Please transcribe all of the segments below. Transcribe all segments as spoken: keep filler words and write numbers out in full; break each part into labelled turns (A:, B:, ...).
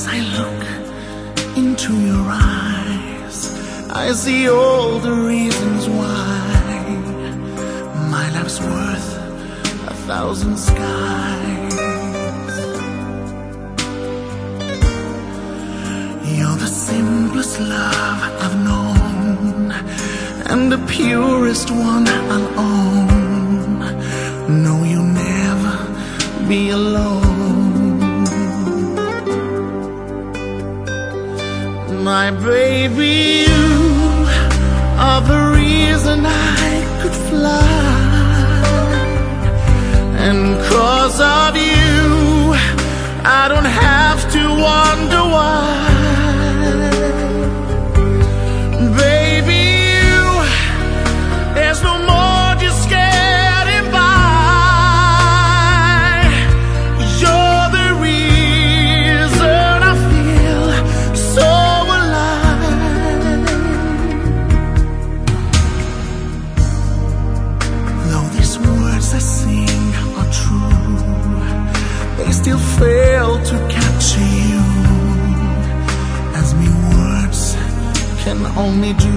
A: As I look into your eyes, I see all the reasons why my life's worth a thousand skies. You're the simplest love I've known, and the purest one I'll own. No, you'll never be alone. My baby, you are the reason I could fly, and 'cause of you I don't have to wonder why. Baby, you, there's no more just getting by. You're the reason I feel so alive. Though these words I sing are true, they still fail to capture you, as me words can only do.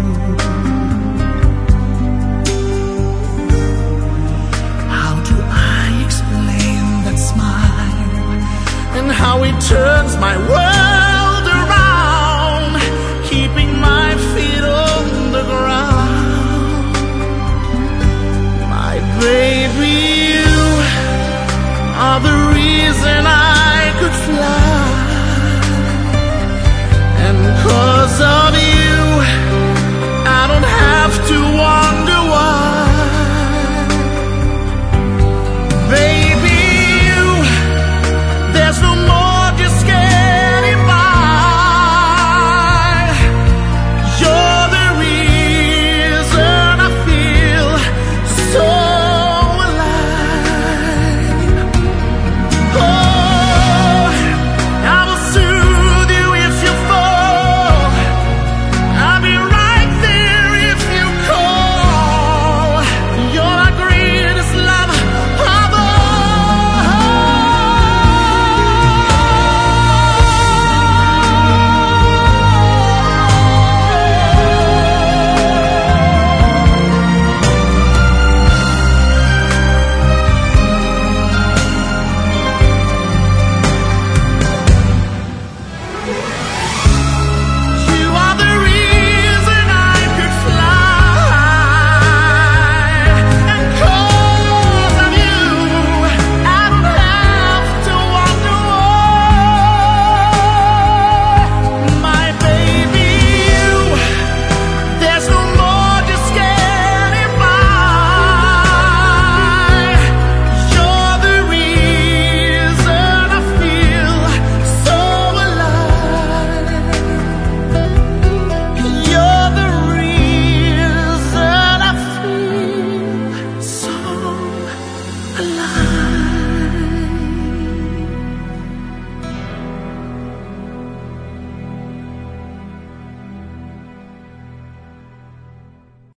A: How do I explain that smile and how it turns my world